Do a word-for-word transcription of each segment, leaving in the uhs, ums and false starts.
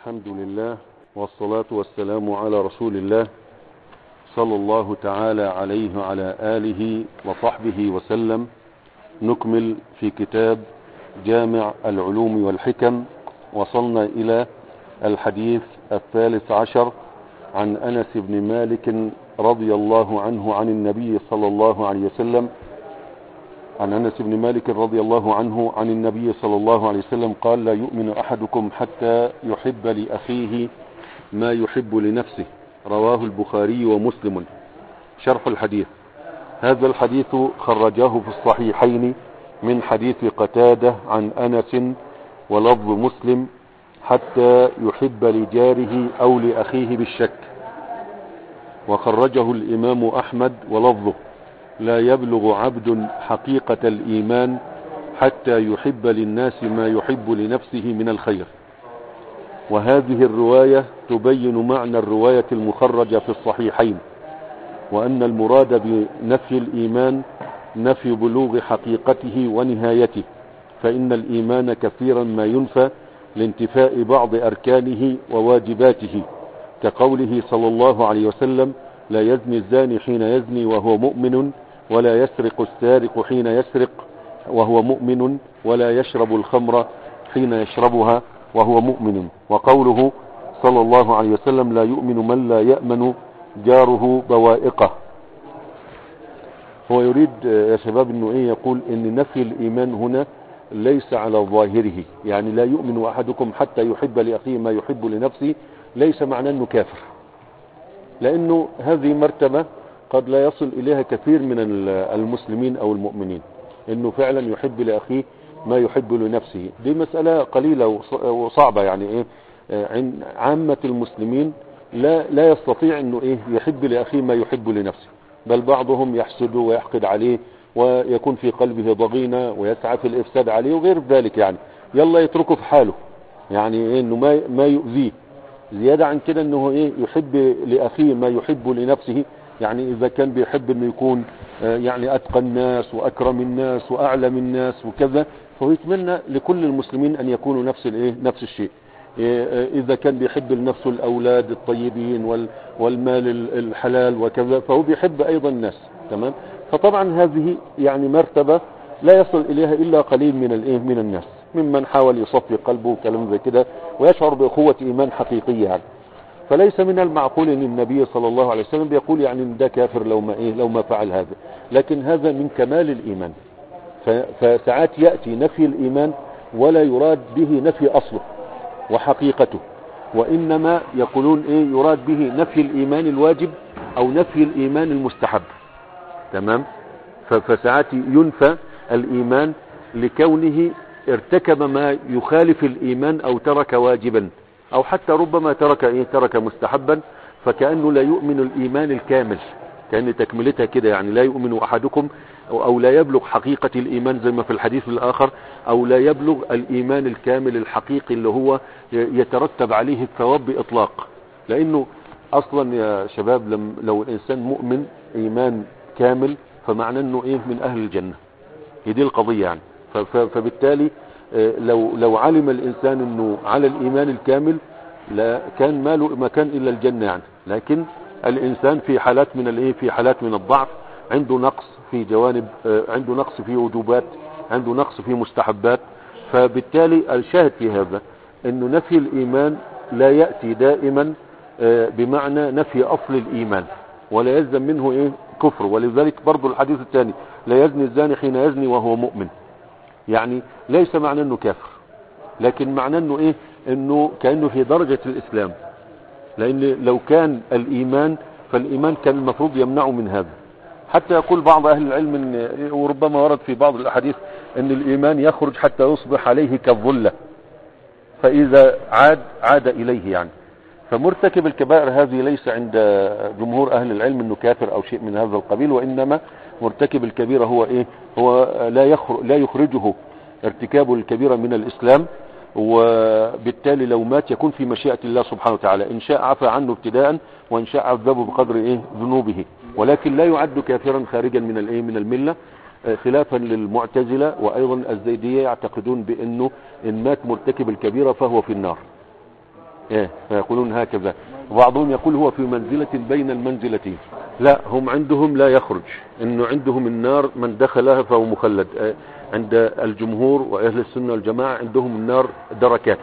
الحمد لله والصلاة والسلام على رسول الله صلى الله تعالى عليه وعلى آله وصحبه وسلم. نكمل في كتاب جامع العلوم والحكم. وصلنا إلى الحديث الثالث عشر عن أنس بن مالك رضي الله عنه عن النبي صلى الله عليه وسلم عن أنس بن مالك رضي الله عنه عن النبي صلى الله عليه وسلم قال: لا يؤمن أحدكم حتى يحب لأخيه ما يحب لنفسه. رواه البخاري ومسلم. شرح الحديث. هذا الحديث خرجاه في الصحيحين من حديث قتادة عن أنس ولفظ مسلم: حتى يحب لجاره أو لأخيه بالشك. وخرجه الإمام أحمد ولفظه: لا يبلغ عبد حقيقة الإيمان حتى يحب للناس ما يحب لنفسه من الخير. وهذه الرواية تبين معنى الرواية المخرجة في الصحيحين، وأن المراد بنفي الإيمان نفي بلوغ حقيقته ونهايته، فإن الإيمان كثيرا ما ينفى لانتفاء بعض أركانه وواجباته، كقوله صلى الله عليه وسلم: لا يزني الزاني حين يزني وهو مؤمن، ولا يسرق السارق حين يسرق وهو مؤمن، ولا يشرب الخمر حين يشربها وهو مؤمن. وقوله صلى الله عليه وسلم: لا يؤمن من لا يأمن جاره بوائقه. هو يريد يا شباب انه ايه يقول ان نفي الايمان هنا ليس على ظاهره، يعني لا يؤمن احدكم حتى يحب لاخيه ما يحب لنفسه، ليس معناه انه كافر، لانه هذه مرتبة قد لا يصل اليها كثير من المسلمين او المؤمنين، انه فعلا يحب لاخيه ما يحب لنفسه. دي مسألة قليلة وصعبة، يعني ايه عامة المسلمين لا لا يستطيع انه ايه يحب لاخيه ما يحب لنفسه، بل بعضهم يحسد ويحقد عليه ويكون في قلبه ضغينة ويسعى في الافساد عليه وغير ذلك، يعني يلا يتركه في حاله، يعني إيه انه ما ما يؤذيه. زيادة عن كده انه ايه يحب لاخيه ما يحب لنفسه، يعني اذا كان بيحب انه يكون يعني اتقى الناس واكرم الناس واعلم الناس وكذا، فهو يتمنى لكل المسلمين ان يكونوا نفس الايه نفس الشيء. اذا كان بيحب لنفسه الاولاد الطيبين والمال الحلال وكذا، فهو بيحب ايضا الناس. تمام. فطبعا هذه يعني مرتبة لا يصل اليها الا قليل من الايه من الناس، ممن حاول يصفي قلبه وكلام زي كده ويشعر باخوة ايمان حقيقية يعني. فليس من المعقول ان النبي صلى الله عليه وسلم بيقول يعني ان ده كافر لو ما ايه لو ما فعل هذا، لكن هذا من كمال الايمان. فساعات يأتي نفي الايمان ولا يراد به نفي اصله وحقيقته، وانما يقولون ايه يراد به نفي الايمان الواجب او نفي الايمان المستحب. تمام. فساعات ينفى الايمان لكونه ارتكب ما يخالف الايمان او ترك واجبا، او حتى ربما ترك ايه ترك مستحبا، فكأنه لا يؤمن الايمان الكامل، كأن تكملتها كده، يعني لا يؤمن احدكم أو, او لا يبلغ حقيقة الايمان زي ما في الحديث الاخر، او لا يبلغ الايمان الكامل الحقيقي اللي هو يترتب عليه الثواب باطلاق. لانه اصلا يا شباب لم لو الانسان مؤمن ايمان كامل فمعنى انه ايه من اهل الجنة. هي دي القضية يعني. فبالتالي لو لو علم الانسان انه على الايمان الكامل لا كان ما له مكان الا الجنة يعني. لكن الانسان في حالات من الايه في حالات من الضعف، عنده نقص في جوانب، عنده نقص في وجوبات، عنده نقص في مستحبات. فبالتالي الشاهد في هذا انه نفي الايمان لا يأتي دائما بمعنى نفي اصل الايمان، ولا يلزم منه ايه كفر. ولذلك برضو الحديث الثاني: لا يزني الزاني حين يزني وهو مؤمن، يعني ليس معنى انه كافر، لكن معنى انه ايه انه كأنه في درجة الاسلام. لان لو كان الايمان فالايمان كان المفروض يمنعه من هذا. حتى يقول بعض اهل العلم ان وربما ورد في بعض الاحاديث ان الايمان يخرج حتى يصبح عليه كالظلة، فاذا عاد عاد اليه يعني. فمرتكب الكبائر هذه ليس عند جمهور اهل العلم انه كافر او شيء من هذا القبيل، وانما مرتكب الكبيرة هو ايه هو لا يخرج لا يخرجه ارتكاب الكبيرة من الاسلام، وبالتالي لو مات يكون في مشيئة الله سبحانه وتعالى، ان شاء عفى عنه ابتداء وان شاء عذبه بقدر ايه ذنوبه، ولكن لا يعد كافرا خارجا من الايه من الملة، خلافا للمعتزلة وايضا الزيدية يعتقدون بانه ان مات مرتكب الكبيرة فهو في النار. إيه فيقولون هكذا. وبعضهم يقول هو في منزلة بين المنزلتين. لا، هم عندهم لا يخرج، انه عندهم النار من دخلها فهو مخلد. إيه عند الجمهور واهل السنة والجماعة عندهم النار دركات،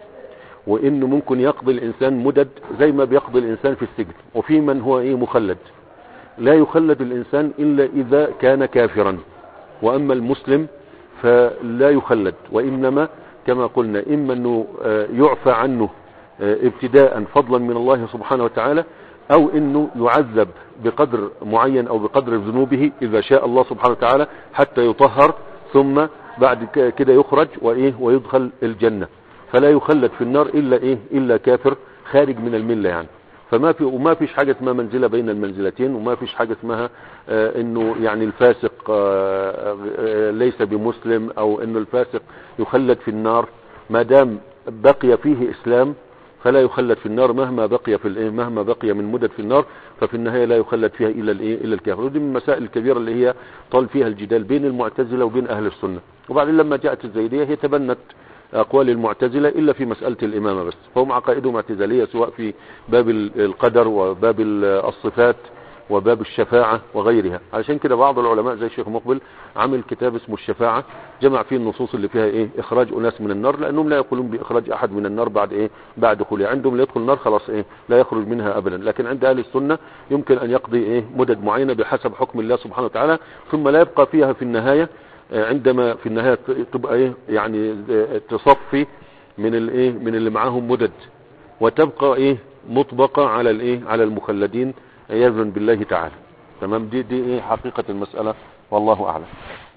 وانه ممكن يقضي الانسان مدد زي ما بيقضي الانسان في السجن. وفي من هو ايه مخلد، لا يخلد الانسان الا اذا كان كافرا. واما المسلم فلا يخلد، وانما كما قلنا اما انه يعفى عنه ابتداء فضلا من الله سبحانه وتعالى، او انه يعذب بقدر معين او بقدر ذنوبه اذا شاء الله سبحانه وتعالى حتى يطهر، ثم بعد كده يخرج وايه ويدخل الجنة. فلا يخلد في النار الا ايه الا كافر خارج من الملة يعني. فما في وما فيش حاجة اسمها منزلة بين المنزلتين، وما فيش حاجة اسمها آه انه يعني الفاسق آه آه ليس بمسلم، او انه الفاسق يخلد في النار. ما دام بقي فيه اسلام فلا يخلد في النار مهما بقي في الايه مهما بقي من مدد في النار، ففي النهايه لا يخلد فيها الا الايه الا الكافر. ودي من المسائل الكبيره اللي هي طال فيها الجدال بين المعتزله وبين اهل السنه. وبعدين لما جاءت الزيديه هي تبنت اقوال المعتزله الا في مساله الامامه بس، فهم عقائدهم اعتزاليه سواء في باب القدر وباب الصفات وباب الشفاعة وغيرها. علشان كده بعض العلماء زي الشيخ مقبل عمل كتاب اسمه الشفاعة، جمع فيه النصوص اللي فيها ايه اخراج اناس من النار، لانهم لا يقولون باخراج احد من النار بعد ايه بعد دخوله. عندهم اللي يدخل النار خلاص ايه لا يخرج منها ابدا. لكن عند اهل السنة يمكن ان يقضي ايه مدد معينة بحسب حكم الله سبحانه وتعالى، ثم لا يبقى فيها في النهاية عندما في النهاية تبقى ايه يعني تصفي من الايه من اللي معاهم مدد، وتبقى ايه مطبقة على الايه على المخلدين عياذا بالله تعالى. تمام. دي دي ايه حقيقة المسألة والله اعلم.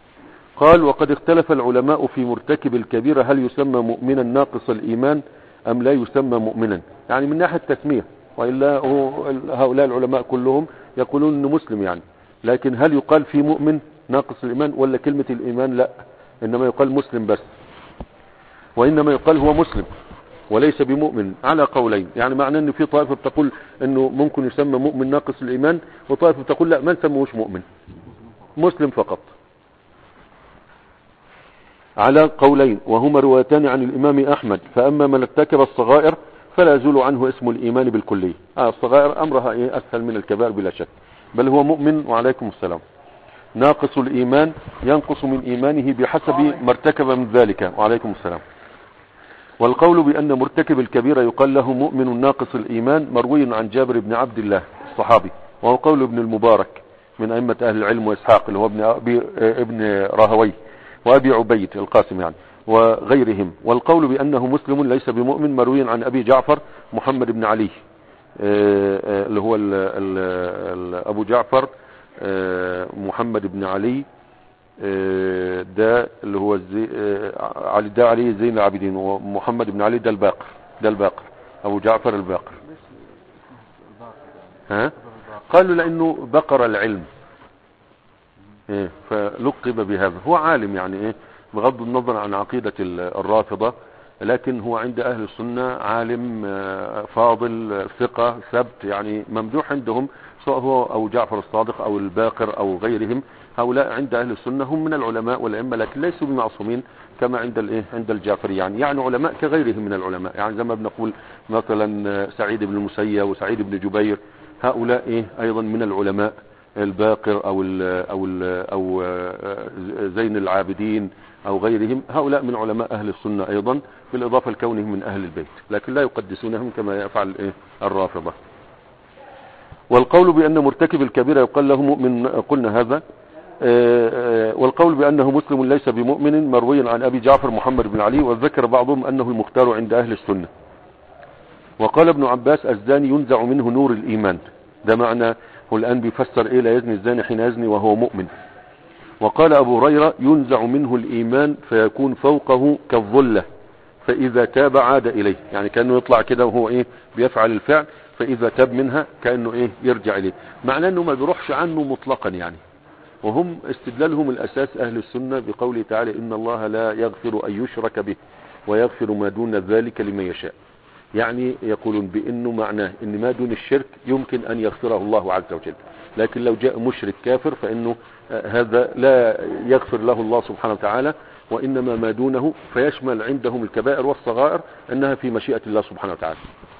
قال وقد اختلف العلماء في مرتكب الكبيرة هل يسمى مؤمنا ناقص الايمان ام لا يسمى مؤمنا، يعني من ناحية التسمية، وإلا هؤلاء العلماء كلهم يقولون انه مسلم يعني. لكن هل يقال في مؤمن ناقص الايمان ولا كلمة الايمان لا، انما يقال مسلم بس، وانما يقال هو مسلم وليس بمؤمن على قولين. يعني معنى ان في طائفة بتقول انه ممكن يسمى مؤمن ناقص الايمان، وطائفة بتقول لا ما نسموش مؤمن، مسلم فقط، على قولين وهما روايتان عن الامام احمد. فاما من ارتكب الصغائر فلا يزول عنه اسم الايمان بالكلية. آه الصغائر امرها ايه اسهل من الكبائر بلا شك، بل هو مؤمن. وعليكم السلام. ناقص الايمان ينقص من ايمانه بحسب ما ارتكب من ذلك. وعليكم السلام. والقول بأن مرتكب الكبيرة يقال له مؤمن ناقص الإيمان مروي عن جابر بن عبد الله الصحابي، وهو قول ابن المبارك من أئمة أهل العلم وإسحاق اللي هو ابن, أبي ابن راهوي وأبي عبيد القاسم يعني وغيرهم. والقول بأنه مسلم ليس بمؤمن مروي عن أبي جعفر محمد بن علي اللي هو ال ال ال أبو جعفر محمد بن علي ده اللي هو زي علي ده علي زين العابدين، ومحمد بن علي ده الباقر ده الباقر ابو جعفر الباقر. ها قالوا لانه بقر العلم ايه فلقب بهذا. هو عالم يعني ايه بغض النظر عن عقيدة الرافضة، لكن هو عند اهل السنة عالم فاضل ثقة ثبت يعني ممدوح عندهم، سواء هو او جعفر الصادق او الباقر او غيرهم. هؤلاء عند اهل السنة هم من العلماء والائمة، لكن ليسوا بمعصومين كما عند الايه عند الجعفري يعني يعني علماء كغيرهم من العلماء. يعني زي ما بنقول مثلا سعيد بن المسيب وسعيد بن جبير، هؤلاء ايه ايضا من العلماء. الباقر او ال او ال او زين العابدين او غيرهم، هؤلاء من علماء اهل السنة ايضا، بالاضافة لكونهم من اهل البيت، لكن لا يقدسونهم كما يفعل ايه الرافضة. والقول بأن مرتكب الكبيرة يقال له مؤمن قلنا هذا. والقول بأنه مسلم ليس بمؤمن مروي عن أبي جعفر محمد بن علي، وذكر بعضهم أنه المختار عند أهل السنة. وقال ابن عباس الزاني ينزع منه نور الإيمان، ده معنى هو الآن بيفسر إيه لا يزني الزاني حين يزني وهو مؤمن. وقال أبو هريرة ينزع منه الإيمان فيكون فوقه كالظلة فإذا تاب عاد إليه، يعني كأنه يطلع كده وهو إيه بيفعل الفعل، فإذا تاب منها كأنه إيه يرجع إليه، معناه أنه ما بيروحش عنه مطلقا يعني. وهم استدلالهم الأساس أهل السنة بقوله تعالى إن الله لا يغفر أن يشرك به ويغفر ما دون ذلك لمن يشاء. يعني يقولون بأنه معناه إن ما دون الشرك يمكن أن يغفره الله عز وجل، لكن لو جاء مشرك كافر فإنه هذا لا يغفر له الله سبحانه وتعالى، وإنما ما دونه، فيشمل عندهم الكبائر والصغائر أنها في مشيئة الله سبحانه وتعالى.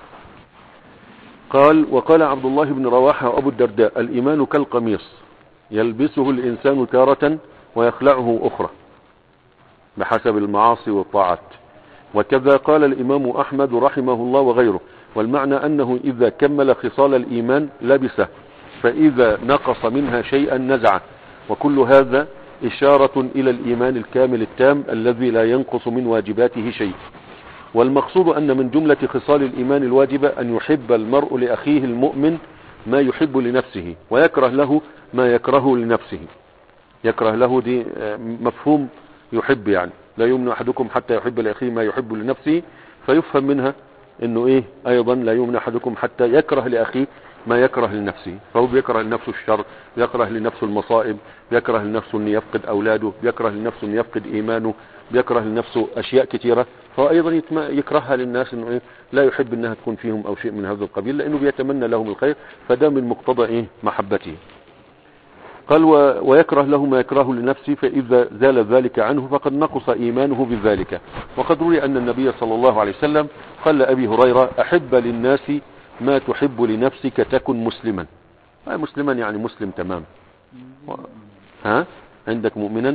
قال وقال عبد الله بن رواحة وأبو الدرداء الإيمان كالقميص يلبسه الإنسان تارة ويخلعه أخرى بحسب المعاصي والطاعات. وكذا قال الإمام أحمد رحمه الله وغيره، والمعنى أنه إذا كمل خصال الإيمان لبسه، فإذا نقص منها شيئا نزعه، وكل هذا إشارة إلى الإيمان الكامل التام الذي لا ينقص من واجباته شيء. والمقصود أن من جملة خصال الإيمان الواجبة أن يحب المرء لأخيه المؤمن ما يحب لنفسه، ويكره له ما يكره لنفسه. يكره له دي مفهوم يحب، يعني لا يؤمن أحدكم حتى يحب لأخيه ما يحب لنفسه، فيفهم منها انه ايه ايضا لا يؤمن أحدكم حتى يكره لأخيه ما يكره لنفسه. فهو بيكره لنفسه الشر، بيكره لنفسه المصائب، بيكره لنفسه ان يفقد اولاده، بيكره لنفسه ان يفقد ايمانه، بيكره لنفسه اشياء كثيرة. فهو ايضا يكرهها للناس، انه ايه لا يحب انها تكون فيهم او شيء من هذا القبيل، لانه بيتمنى لهم الخير، فده من مقتضى ايه محبته. قال ويكره له ما يكره لنفسه، فإذا زال ذلك عنه فقد نقص إيمانه بذلك. وقد روي أن النبي صلى الله عليه وسلم قال لأبي هريرة أحب للناس ما تحب لنفسك تكن مسلما. مسلما يعني مسلم تمام. ها عندك مؤمنا،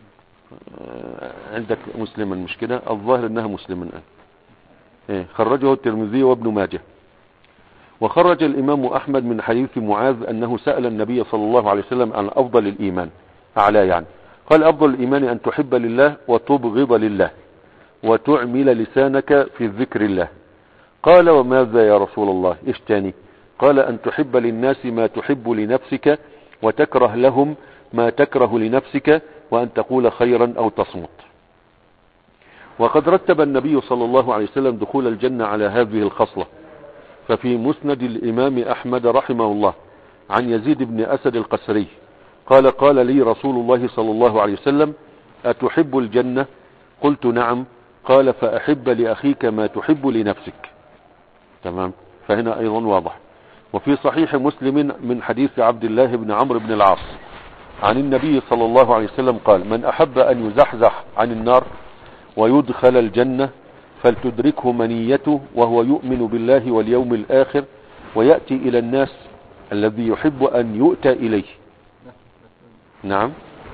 عندك مسلما، مش كده؟ الظاهر انها مسلما. ايه خرجه الترمذي وابن ماجه. وخرج الإمام أحمد من حديث معاذ أنه سأل النبي صلى الله عليه وسلم عن أفضل الإيمان أعلى، يعني قال أفضل الإيمان أن تحب لله وتبغض لله وتعمل لسانك في ذكر الله. قال وماذا يا رسول الله؟ إيش تاني؟ قال أن تحب للناس ما تحب لنفسك وتكره لهم ما تكره لنفسك وأن تقول خيرا أو تصمت. وقد رتب النبي صلى الله عليه وسلم دخول الجنة على هذه الخصلة. ففي مسند الإمام أحمد رحمه الله عن يزيد بن أسد القسري قال قال لي رسول الله صلى الله عليه وسلم أتحب الجنة؟ قلت نعم. قال فأحب لأخيك ما تحب لنفسك. تمام. فهنا أيضا واضح. وفي صحيح مسلم من حديث عبد الله بن عمرو بن العاص عن النبي صلى الله عليه وسلم قال من أحب أن يزحزح عن النار ويدخل الجنة فلتدركه منيته وهو يؤمن بالله واليوم الآخر ويأتي إلى الناس الذي يحب أن يؤتى إليه. نعم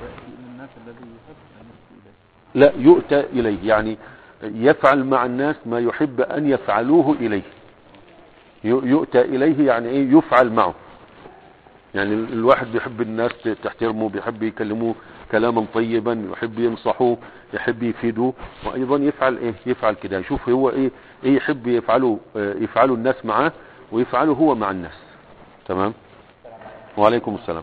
لا يؤتى إليه، يعني يفعل مع الناس ما يحب أن يفعلوه إليه. يؤتى إليه يعني إيه؟ يفعل معه. يعني الواحد بيحب الناس تحترمه، بيحب يكلموه كلاما طيبا، يحب ينصحوه، يحب يفيدوه، وايضا يفعل ايه؟ يفعل كده، يشوف هو ايه ايه يحب يفعله، يفعله الناس معاه ويفعله هو مع الناس. تمام. وعليكم السلام.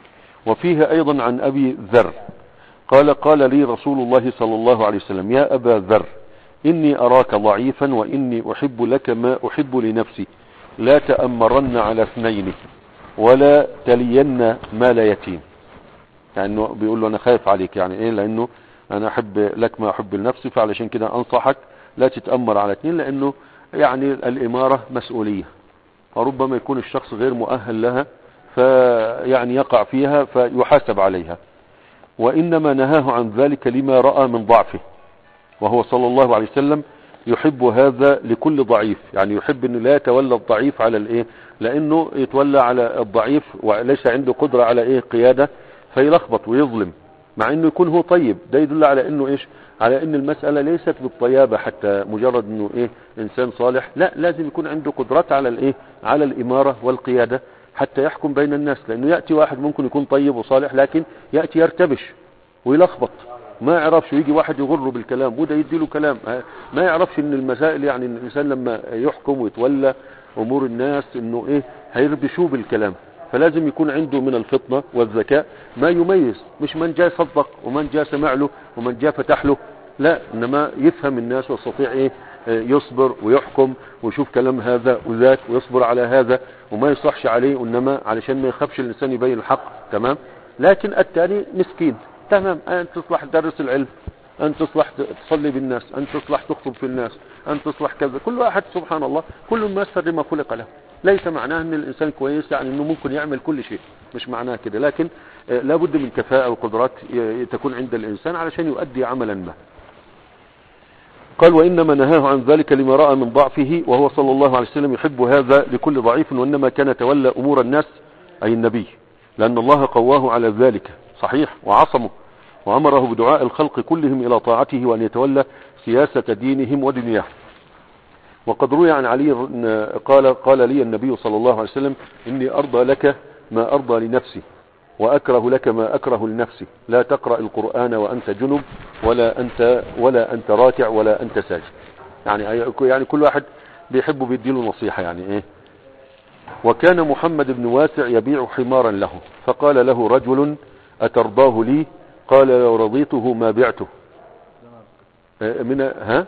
وفيه ايضا عن ابي ذر قال قال لي رسول الله صلى الله عليه وسلم يا ابا ذر اني اراك ضعيفا واني احب لك ما احب لنفسي، لا تأمرن على اثنين ولا تلين مال يتيم. يعني بيقول له انا خايف عليك، يعني ايه؟ لانه انا احب لك ما احب لنفسي، فعلشان كده انصحك لا تتأمر على اثنين، لانه يعني الامارة مسؤولية وربما يكون الشخص غير مؤهل لها فيعني يقع فيها فيحاسب عليها. وانما نهاه عن ذلك لما رأى من ضعفه، وهو صلى الله عليه وسلم يحب هذا لكل ضعيف، يعني يحب انه لا يتولى الضعيف على الايه، لانه يتولى على الضعيف وليس عنده قدرة على ايه قيادة فيلخبط ويظلم، مع انه يكون هو طيب. ده يدل على انه ايش؟ على ان المسألة ليست بالطيابة حتى مجرد انه ايه انسان صالح، لا لازم يكون عنده قدرات على الايه، على الامارة والقيادة حتى يحكم بين الناس. لانه يأتي واحد ممكن يكون طيب وصالح لكن يأتي يرتبش ويلخبط، ما يعرفش، ويجي واحد يغره بالكلام وده يديله كلام، ما يعرفش ان المسائل، يعني ان الانسان لما يحكم ويتولى امور الناس انه ايه هيربشوه بالكلام. فلازم يكون عنده من الفطنة والذكاء ما يميز، مش من جاء صدق ومن جاء سمع له ومن جاء فتح له، لا، انما يفهم الناس ويستطيع ايه يصبر ويحكم ويشوف كلام هذا وذاك ويصبر على هذا وما يصحش عليه، انما علشان ما يخافش الانسان يبين الحق. تمام. لكن الثاني مسكين. تمام. أن تصلح تدرس العلم، أن تصلح تصلي بالناس، أن تصلح تخطب في الناس، أن تصلح كذا، كل واحد سبحان الله كل الناس فر ما خلق له. ليس معناه ان الانسان كويس يعني انه ممكن يعمل كل شيء، مش معناه كده، لكن لابد من كفاءة وقدرات تكون عند الانسان علشان يؤدي عملا ما. قال وإنما نهاه عن ذلك لما رأى من ضعفه، وهو صلى الله عليه وسلم يحب هذا لكل ضعيف، وإنما كان تولى أمور الناس أي النبي، لأن الله قواه على ذلك صحيح وعصمه، وأمره بدعاء الخلق كلهم إلى طاعته وأن يتولى سياسة دينهم ودنياهم. وقد روي عن علي قال قال لي النبي صلى الله عليه وسلم إني أرضى لك ما أرضى لنفسي وأكره لك ما أكره لنفسي، لا تقرأ القرآن وأنت جنب ولا أنت ولا أنت راكع ولا أنت ساجد. يعني يعني كل واحد بيحبه بيديله نصيحة يعني إيه. وكان محمد بن واسع يبيع حمارا له، فقال له رجل أترضاه لي؟ قال لو رضيته ما بعته. من ها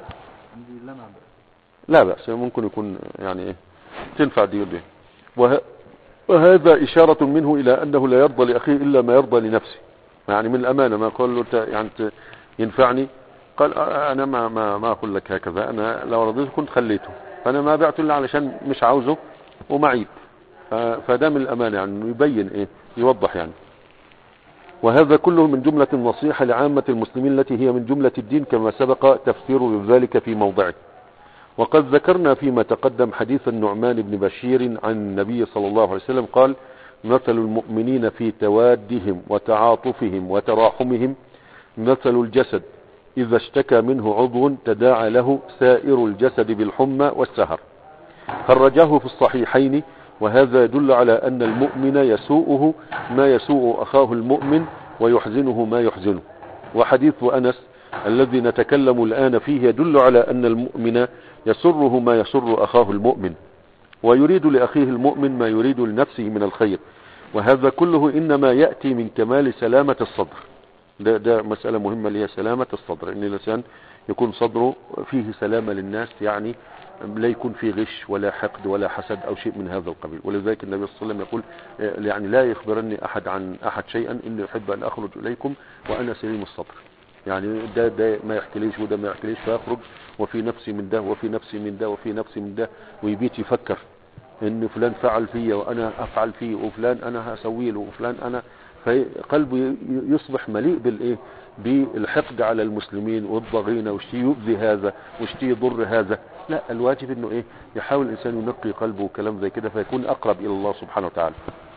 لا بأس، ممكن يكون يعني إيه تنفع دي ودي. وه وهذا إشارة منه إلى أنه لا يرضى لأخيه إلا ما يرضى لنفسه، يعني من الأمانة ما قال له يعني ينفعني، قال أنا ما ما ما أقول لك هكذا، أنا لو رضيته كنت خليته، فأنا ما بعته إلا علشان مش عاوزه ومعيب، فده من الأمانة يعني يبين إيه يوضح يعني. وهذا كله من جملة النصيحة لعامة المسلمين التي هي من جملة الدين كما سبق تفسير ذلك في موضعه. وقد ذكرنا فيما تقدم حديث النعمان بن بشير عن النبي صلى الله عليه وسلم قال مثل المؤمنين في توادهم وتعاطفهم وتراحمهم مثل الجسد إذا اشتكى منه عضو تداعى له سائر الجسد بالحمى والسهر، خرجاه في الصحيحين. وهذا يدل على أن المؤمن يسوءه ما يسوء أخاه المؤمن ويحزنه ما يحزنه. وحديث أنس الذي نتكلم الآن فيه يدل على أن المؤمن يسره ما يسر أخاه المؤمن، ويريد لأخيه المؤمن ما يريد لنفسه من الخير. وهذا كله إنما يأتي من كمال سلامة الصدر. ده, ده مسألة مهمة اللي هي سلامة الصدر، إن الإنسان يكون صدره فيه سلامة للناس، يعني لا يكون فيه غش ولا حقد ولا حسد أو شيء من هذا القبيل. ولذلك النبي صلى الله عليه وسلم يقول يعني لا يخبرني أحد عن أحد شيئا إني أحب أن أخرج إليكم وأنا سليم الصدر، يعني ده ده ما يحكيليش وده ما يحكيليش، فيخرج وفي نفسي من ده وفي نفسي من ده وفي نفسي من ده، ويبيت يفكر ان فلان فعل فيه وانا افعل فيه، وفلان انا هسوي له، وفلان انا، فقلبه يصبح مليء بالايه بالحقد على المسلمين والضغينه، واشتي يؤذي هذا واشتي يضر هذا. لا، الواجب انه ايه يحاول الانسان ينقي قلبه وكلام زي كده فيكون اقرب الى الله سبحانه وتعالى.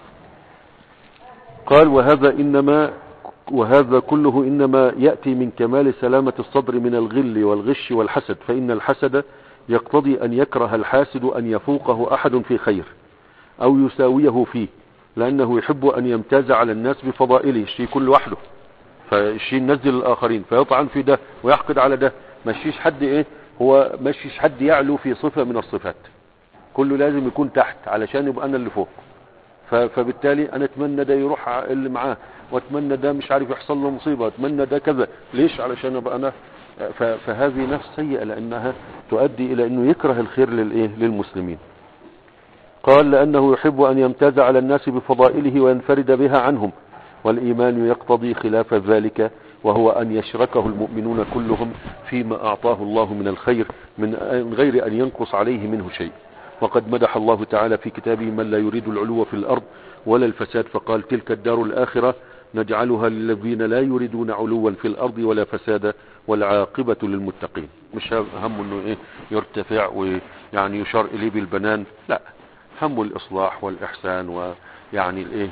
قال وهذا انما وهذا كله إنما يأتي من كمال سلامة الصدر من الغل والغش والحسد، فإن الحسد يقتضي أن يكره الحاسد أن يفوقه أحد في خير أو يساويه فيه، لأنه يحب أن يمتاز على الناس بفضائله، الشيء كل وحده، فالشيء ينزل الآخرين فيطعن في ده ويحقد على ده، مشيش حد إيه هو مشيش حد يعلو في صفة من الصفات، كله لازم يكون تحت علشان يبقى أنا اللي فوق. فبالتالي أنا أتمنى ده يروح اللي معاه، واتمنى ده مش عارف يحصل له مصيبة، اتمنى ده كذا، ليش؟ علشان ابقى انا. فهذه نفس سيئة لانها تؤدي الى انه يكره الخير للايه للمسلمين. قال لانه يحب ان يمتاز على الناس بفضائله وينفرد بها عنهم، والايمان يقتضي خلاف ذلك، وهو ان يشركه المؤمنون كلهم فيما اعطاه الله من الخير من غير ان ينقص عليه منه شيء. وقد مدح الله تعالى في كتابه من لا يريد العلو في الارض ولا الفساد، فقال تلك الدار الآخرة نجعلها للذين لا يريدون علوا في الأرض ولا فسادا والعاقبة للمتقين. مش هم انه ايه يرتفع ويعني يشار اليه بالبنان، لا، هم الإصلاح والإحسان ويعني الايه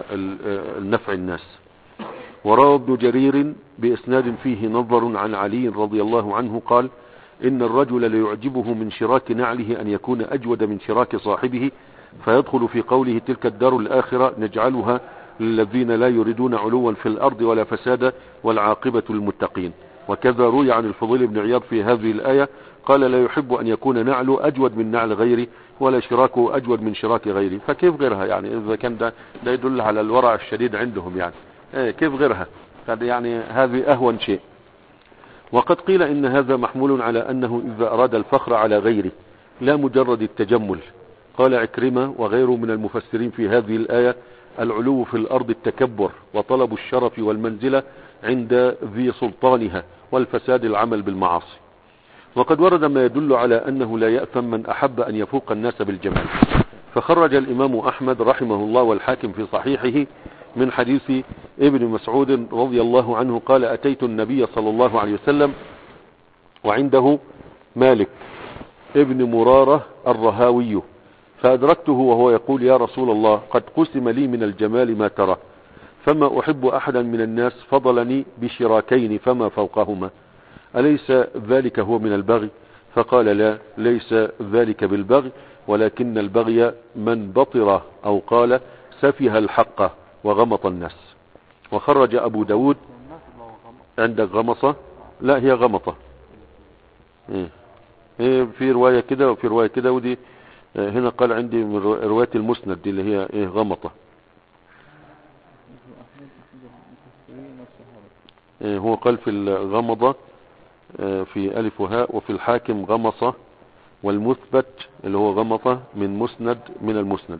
والنفع الناس. وروى ابن جرير بإسناد فيه نظر عن علي رضي الله عنه قال إن الرجل ليعجبه من شراك نعله أن يكون أجود من شراك صاحبه، فيدخل في قوله تلك الدار الآخرة نجعلها للذين لا يريدون علوا في الأرض ولا فسادا والعاقبة للمتقين. وكذا روي عن الفضيل بن عياض في هذه الآية قال لا يحب أن يكون نعله أجود من نعل غيره ولا شراكه أجود من شراك غيره. فكيف غيرها؟ يعني إذا كان ده, ده يدل على الورع الشديد عندهم، يعني إيه كيف غيرها؟ يعني هذه أهون شيء. وقد قيل إن هذا محمول على أنه إذا أراد الفخر على غيره لا مجرد التجمل. قال عكرمة وغيره من المفسرين في هذه الآية العلو في الأرض التكبر وطلب الشرف والمنزلة عند ذي سلطانها، والفساد العمل بالمعاصي. وقد ورد ما يدل على أنه لا يأثم من أحب أن يفوق الناس بالجمال، فخرج الإمام أحمد رحمه الله والحاكم في صحيحه من حديث ابن مسعود رضي الله عنه قال أتيت النبي صلى الله عليه وسلم وعنده مالك ابن مرارة الرهاوي، فأدركته وهو يقول يا رسول الله قد قسم لي من الجمال ما ترى، فما أحب أحدا من الناس فضلني بشراكين فما فوقهما، أليس ذلك هو من البغي؟ فقال لا، ليس ذلك بالبغي، ولكن البغي من بطر أو قال سفه الحق وغمط الناس. وخرج أبو داود عندك غمصة؟ لا هي غمطة. إيه؟ إيه في رواية كده وفي رواية كده، ودي هنا قال عندي من رواية المسند دي اللي هي إيه غمطة. إيه هو قال في الغمضة في ألف وهاء، وفي الحاكم غمصة، والمثبت اللي هو غمطة من مسند من المسند.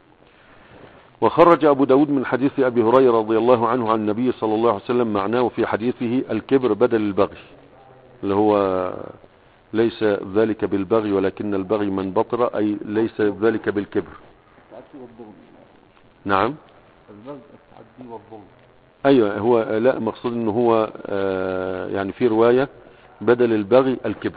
وخرج أبو داود من حديث أبي هريرة رضي الله عنه عن النبي صلى الله عليه وسلم معناه في حديثه الكبر بدل البغي، اللي هو ليس ذلك بالبغي ولكن البغي من بطر، أي ليس ذلك بالكبر. نعم التعدي والظلم. أيوة هو لا مقصود انه هو آه يعني في رواية بدل البغي الكبر.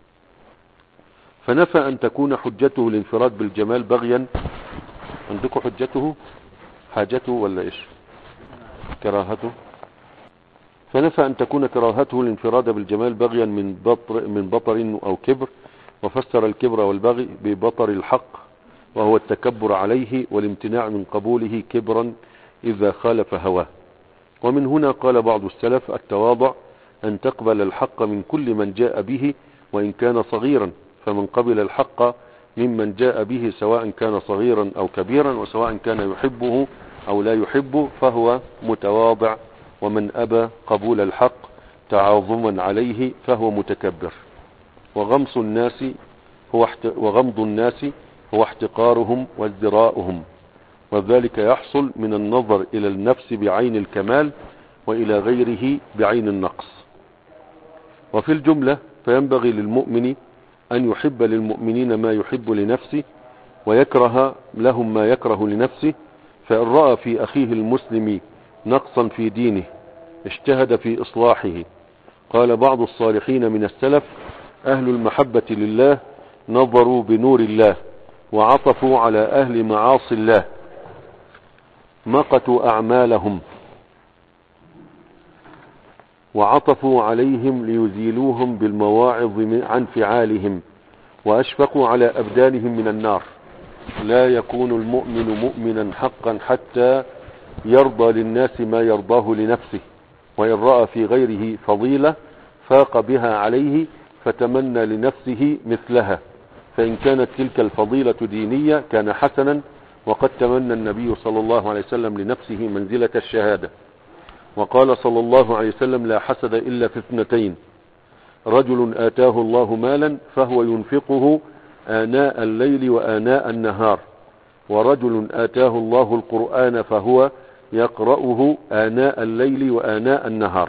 فنفى أن تكون حجته الانفراد بالجمال بغيا. عندكم حجته حاجته ولا إيش كراهته؟ فنفى أن تكون كراهته الانفراد بالجمال بغيا من بطر, من بطر أو كبر، وفسر الكبر والبغي ببطر الحق وهو التكبر عليه والامتناع من قبوله كبرا إذا خالف هواه. ومن هنا قال بعض السلف التواضع أن تقبل الحق من كل من جاء به وإن كان صغيرا، فمن قبل الحق ممن جاء به سواء كان صغيرا أو كبيرا، وسواء كان يحبه أو لا يحبه فهو متواضع، ومن أبى قبول الحق تعاظما عليه فهو متكبر. وغمص الناس هو احت... وغمض الناس هو احتقارهم وازدراؤهم، وذلك يحصل من النظر إلى النفس بعين الكمال وإلى غيره بعين النقص. وفي الجملة فينبغي للمؤمن أن يحب للمؤمنين ما يحب لنفسه ويكره لهم ما يكره لنفسه، فإن رأى في أخيه المسلم نقصا في دينه اجتهد في إصلاحه. قال بعض الصالحين من السلف أهل المحبة لله نظروا بنور الله وعطفوا على أهل معاصي الله مقتوا أعمالهم وعطفوا عليهم ليزيلوهم بالمواعظ عن فعالهم، وأشفقوا على أبدانهم من النار. لا يكون المؤمن مؤمنا حقا حتى يرضى للناس ما يرضاه لنفسه، وإن رأى في غيره فضيلة فاق بها عليه فتمنى لنفسه مثلها، فإن كانت تلك الفضيلة دينية كان حسنا، وقد تمنى النبي صلى الله عليه وسلم لنفسه منزلة الشهادة. وقال صلى الله عليه وسلم لا حسد إلا في اثنتين: رجل آتاه الله مالا فهو ينفقه آناء الليل وآناء النهار، ورجل آتاه الله القرآن فهو يقرأه آناء الليل وآناء النهار.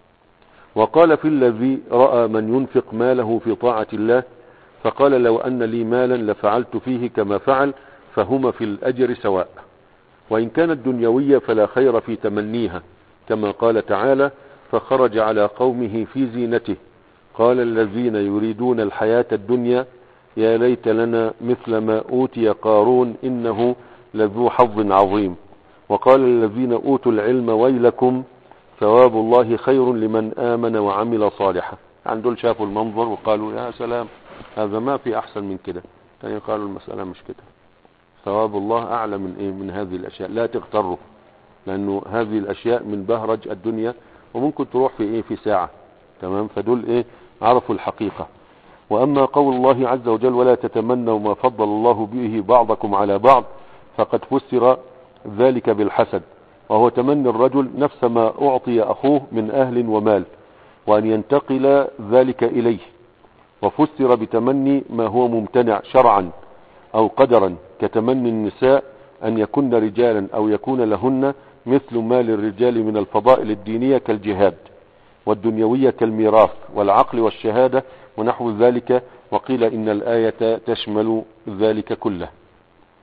وقال في الذي رأى من ينفق ماله في طاعة الله فقال لو أن لي مالا لفعلت فيه كما فعل، فهما في الأجر سواء. وإن كانت دنيوية فلا خير في تمنيها، كما قال تعالى فخرج على قومه في زينته قال الذين يريدون الحياة الدنيا يا ليت لنا مثل ما أوتي قارون إنه لذو حظ عظيم. وقال الذين أوتوا العلم ويلكم ثواب الله خير لمن آمن وعمل صالحا. عن دول شافوا المنظر وقالوا يا سلام هذا ما في أحسن من كده، تاني قالوا المسألة مش كده، ثواب الله أعلى من إيه من هذه الأشياء، لا تغتروا، لأنه هذه الأشياء من بهرج الدنيا وممكن تروح في إيه في ساعة. تمام. فدول إيه عرفوا الحقيقة. وأما قول الله عز وجل ولا تتمنوا ما فضل الله به بعضكم على بعض فقد فسر ذلك بالحسد، وهو تمني الرجل نفس ما أعطي أخوه من أهل ومال وأن ينتقل ذلك إليه، وفسر بتمني ما هو ممتنع شرعا أو قدرا كتمني النساء أن يكن رجالا أو يكون لهن مثل ما للرجال من الفضائل الدينية كالجهاد، والدنيوية كالميراث والعقل والشهادة ونحو ذلك. وقيل إن الآية تشمل ذلك كله.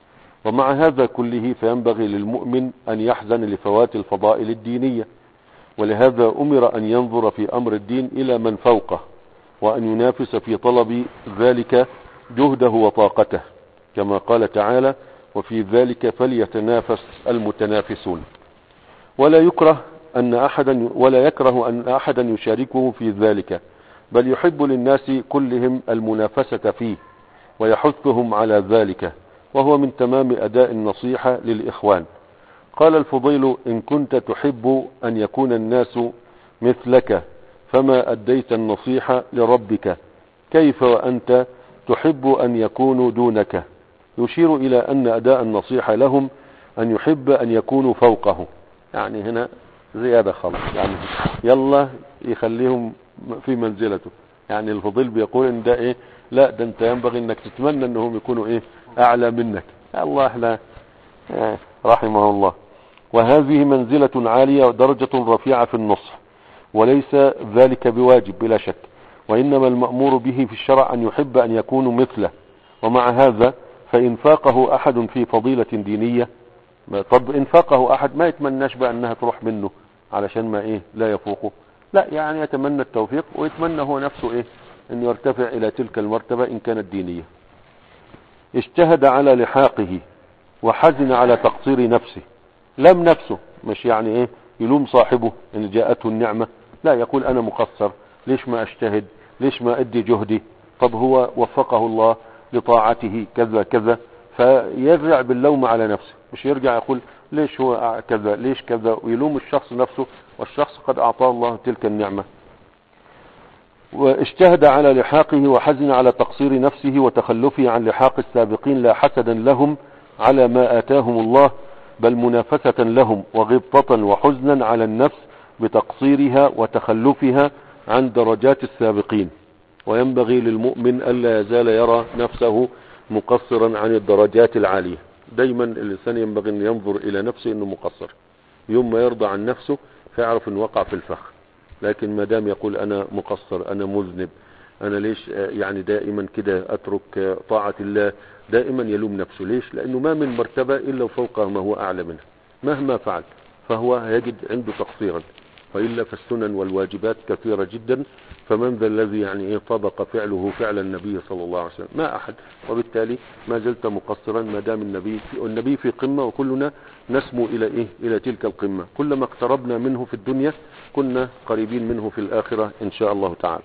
ومع هذا كله فينبغي للمؤمن أن يحزن لفوات الفضائل الدينية، ولهذا أمر أن ينظر في أمر الدين إلى من فوقه، وأن ينافس في طلب ذلك جهده وطاقته، كما قال تعالى: وفي ذلك فليتنافس المتنافسون. ولا يكره أن أحدا ولا يكره أن أحدا يشاركه في ذلك، بل يحب للناس كلهم المنافسة فيه ويحثهم على ذلك، وهو من تمام أداء النصيحة للإخوان. قال الفضيل: إن كنت تحب أن يكون الناس مثلك فما أديت النصيحة لربك، كيف وأنت تحب أن يكونوا دونك؟ يشير إلى أن أداء النصيحة لهم أن يحب أن يكونوا فوقه، يعني هنا زيادة خالص، يعني يلا يخليهم في منزلته. يعني الفضيل بيقول ان ده ايه، لا ده انت ينبغي انك تتمنى انهم يكونوا ايه اعلى منك. الله احنا اه رحمه الله. وهذه منزلة عالية ودرجة رفيعة في النصح، وليس ذلك بواجب بلا شك، وإنما المأمور به في الشرع أن يحب أن يكونوا مثله. ومع هذا فإن فاقه أحد في فضيلة دينية، طب إن فاقه أحد ما يتمناش بقى أنها تروح منه علشان ما إيه لا يفوقه، لا، يعني يتمنى التوفيق ويتمنى هو نفسه إيه أن يرتفع إلى تلك المرتبة إن كانت دينية. اجتهد على لحاقه وحزن على تقصير نفسه، لم نفسه، مش يعني إيه يلوم صاحبه إن جاءته النعمة، لا، يقول أنا مقصر، ليش ما أجتهد، ليش ما أدي جهدي، طب هو وفقه الله لطاعته كذا كذا، فيرجع باللوم على نفسه، مش يرجع يقول ليش هو كذا ليش كذا، ويلوم الشخص نفسه، والشخص قد أعطاه الله تلك النعمة. واجتهد على لحاقه وحزن على تقصير نفسه وتخلفه عن لحاق السابقين، لا حسدا لهم على ما آتاهم الله، بل منافسة لهم وغبطة وحزنا على النفس بتقصيرها وتخلفها عن درجات السابقين. وينبغي للمؤمن ألا يزال يرى نفسه مقصرا عن الدرجات العالية. دايما الإنسان ينبغي أن ينظر إلى نفسه أنه مقصر، يوم ما يرضى عن نفسه فيعرف أنه وقع في الفخ. لكن ما دام يقول أنا مقصر، أنا مذنب، أنا ليش يعني دائما كده أترك طاعة الله، دائما يلوم نفسه. ليش؟ لأنه ما من مرتبة إلا فوق ما هو أعلى منها مهما فعل، فهو يجد عنده تقصيرا، وإلا فالسنن والواجبات كثيرة جدا، فمن ذا الذي يعني ايه طبق فعله فعل النبي صلى الله عليه وسلم؟ ما أحد. وبالتالي ما زلت مقصرا ما دام النبي في, النبي في قمة، وكلنا نسمو إلى إيه إلى تلك القمة. كلما اقتربنا منه في الدنيا كنا قريبين منه في الآخرة إن شاء الله تعالى.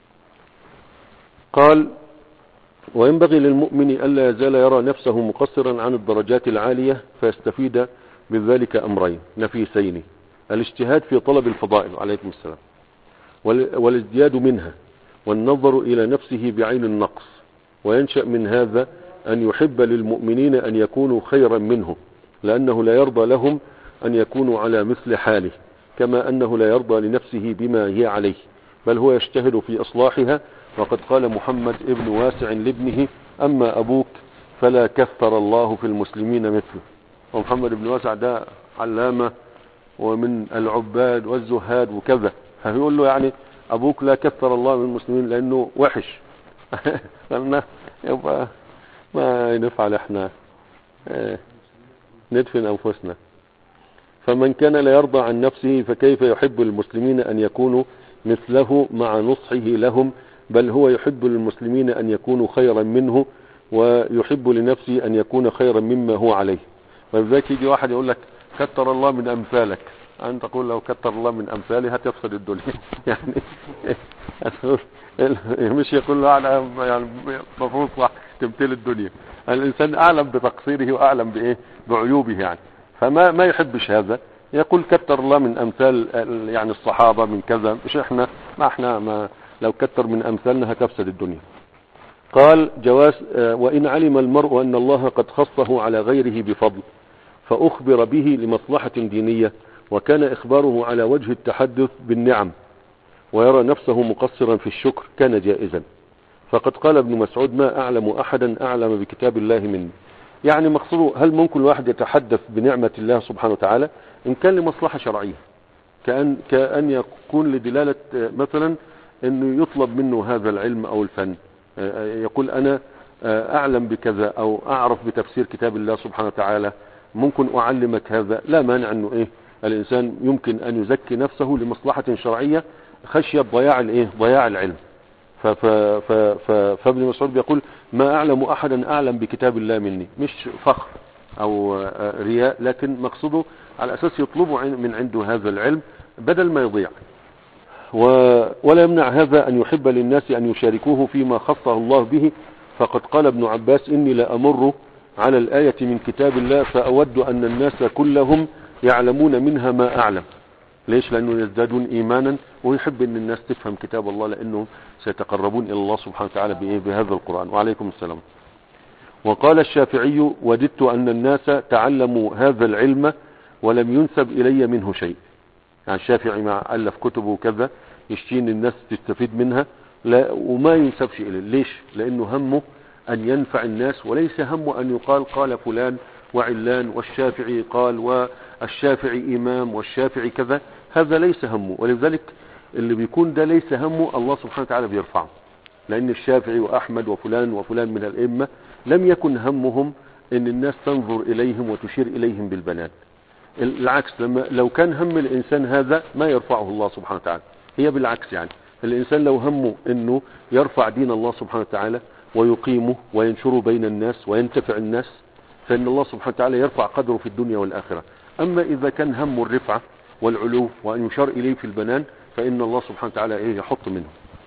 قال: وينبغي للمؤمن ألا يزال يرى نفسه مقصرا عن الدرجات العالية، فيستفيد بذلك أمرين نفيسين: الاجتهاد في طلب الفضائل عليكم السلام والازدياد منها، والنظر إلى نفسه بعين النقص. وينشأ من هذا أن يحب للمؤمنين أن يكونوا خيرا منه، لأنه لا يرضى لهم أن يكونوا على مثل حاله، كما أنه لا يرضى لنفسه بما هي عليه، بل هو يجتهد في إصلاحها. وقد قال محمد ابن واسع لابنه: أما أبوك فلا كثر الله في المسلمين مثله. ومحمد بن واسع ده علامة ومن العباد والزهاد وكذا، فيقول له يعني أبوك لا كثر الله من المسلمين لأنه وحش. قالنا يبقى ما نفعل احنا ندفن أنفسنا. فمن كان لا يرضى عن نفسه فكيف يحب المسلمين أن يكونوا مثله مع نصحه لهم؟ بل هو يحب للمسلمين أن يكونوا خيرا منه، ويحب لنفسه أن يكون خيرا مما هو عليه. ولذلك يجي واحد يقول لك كتر الله من أمثالك، أنت تقول لو كتر الله من أمثالي هتفسد الدنيا. يعني مش يقول له أنا يعني مفروض صح تمثيل الدنيا. الإنسان أعلم بتقصيره وأعلم بإيه بعيوبه، يعني فما ما يحبش هذا، يقول كتر الله من أمثال يعني الصحابة من كذا، مش إحنا ما إحنا ما لو كتر من أمثالنا هتفسد الدنيا. قال: جواز وإن علم المرء أن الله قد خصه على غيره بفضل فأخبر به لمصلحة دينية، وكان إخباره على وجه التحدث بالنعم، ويرى نفسه مقصرا في الشكر، كان جائزا. فقد قال ابن مسعود: ما أعلم أحدا أعلم بكتاب الله مني. يعني مقصوده هل ممكن الواحد يتحدث بنعمة الله سبحانه وتعالى إن كان لمصلحة شرعية، كأن, كأن يكون لدلالة مثلا أنه يطلب منه هذا العلم أو الفن، يقول أنا اعلم بكذا او اعرف بتفسير كتاب الله سبحانه وتعالى، ممكن اعلمك هذا، لا مانع انه ايه الانسان يمكن ان يزكي نفسه لمصلحة شرعية خشية ضياع الايه ضياع العلم. ف ف ف ف فابن مسعود بيقول ما اعلم احدا اعلم بكتاب الله مني، مش فخر او رياء، لكن مقصده على اساس يطلبوا من عنده هذا العلم بدل ما يضيع. ولا يمنع هذا ان يحب للناس ان يشاركوه فيما خصه الله به، فقد قال ابن عباس اني لامر على الآية من كتاب الله فاود ان الناس كلهم يعلمون منها ما اعلم. ليش؟ لانه يزدادون ايمانا، ويحب ان الناس تفهم كتاب الله لانهم سيتقربون الى الله سبحانه وتعالى بايه بهذا القرآن. وعليكم السلام. وقال الشافعي وددت ان الناس تعلموا هذا العلم ولم ينسب الي منه شيء. يعني الشافعي مع ألف كتبه كذا يشتين الناس تستفيد منها، لا وما ينسبش إليه. ليش؟ لأنه همه أن ينفع الناس، وليس همه أن يقال قال فلان وعلان والشافعي قال والشافعي إمام والشافعي كذا، هذا ليس همه. ولذلك اللي بيكون ده ليس همه الله سبحانه وتعالى بيرفعه، لأن الشافعي وأحمد وفلان وفلان من الأئمة لم يكن همهم أن الناس تنظر إليهم وتشير إليهم بالبنات. العكس، لما لو كان هم الإنسان هذا ما يرفعه الله سبحانه وتعالى. هي بالعكس، يعني الإنسان لو همه أنه يرفع دين الله سبحانه وتعالى ويقيمه وينشره بين الناس وينتفع الناس، فإن الله سبحانه وتعالى يرفع قدره في الدنيا والآخرة. أما إذا كان همه الرفعة والعلو وأن يشار إليه في البنان، فإن الله سبحانه وتعالى إيه يحط منه.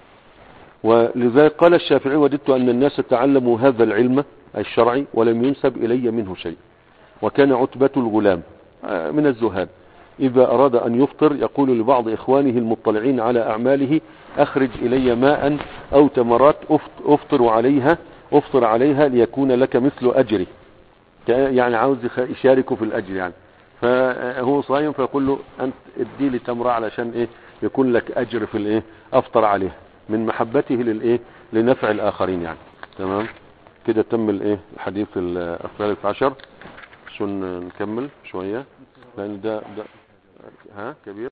ولذلك قال الشافعي وددت أن الناس تعلموا هذا العلم الشرعي ولم ينسب إلي منه شيء. وكان عتبة الغلام من الزهاد إذا أراد أن يفطر يقول لبعض إخوانه المطلعين على أعماله أخرج إلي ماء أو تمرات أفطر عليها أفطر عليها ليكون لك مثل أجري، يعني عاوز يشاركه في الأجر. يعني فهو صايم فيقول له أنت ادي لي تمرة علشان إيه يكون لك أجر في الإيه أفطر عليها، من محبته للإيه لنفع الآخرين. يعني تمام كده تم الإيه الحديث الثالث عشر. عشان نكمل شوية لأن ده, ده ها كبير.